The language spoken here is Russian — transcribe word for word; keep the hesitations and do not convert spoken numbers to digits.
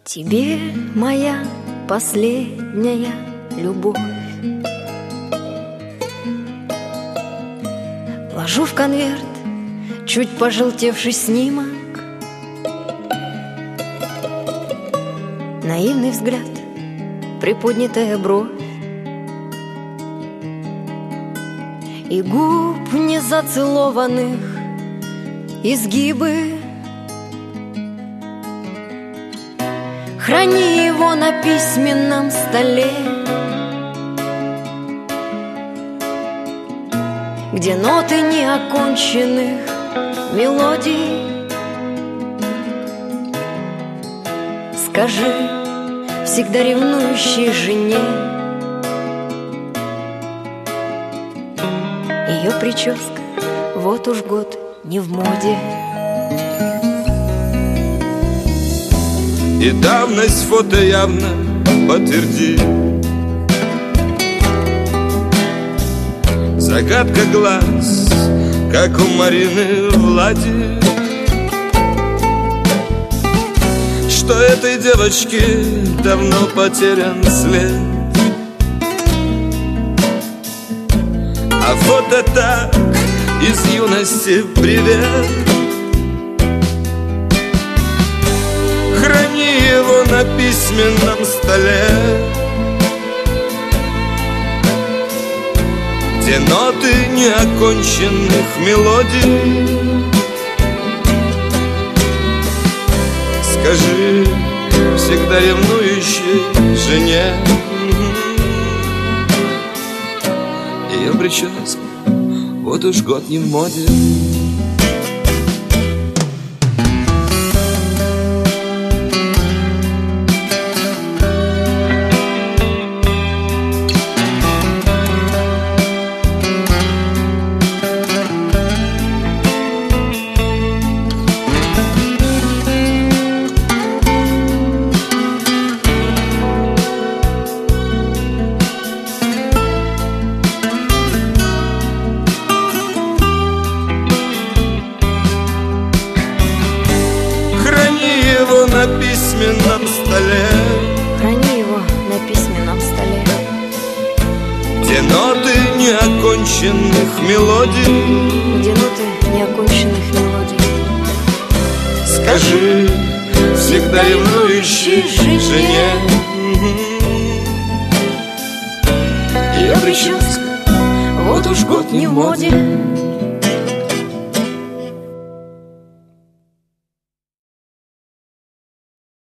Тебе моя последняя любовь ложу в конверт чуть пожелтевший снимок, наивный взгляд, приподнятая бровь и губ незацелованных изгибы. Храни его на письменном столе, где ноты неоконченных мелодий. Скажи всегда ревнующей жене, ее прическа вот уж год не в моде. И давность фото явно подтвердит. Загадка глаз, как у Марины Влади, что этой девочке давно потерян след. А фото так из юности привет. Храни его на письменном столе, где ноты неоконченных мелодий. Скажи всегда ревнующей жене, ее прическа вот уж год не в моде. На письменном столе, храни его на письменном столе, где ноты неоконченных мелодий, где ноты неоконченных мелодий. Скажи всегда ревнующей жене, ее прическа вот уж год не в моде.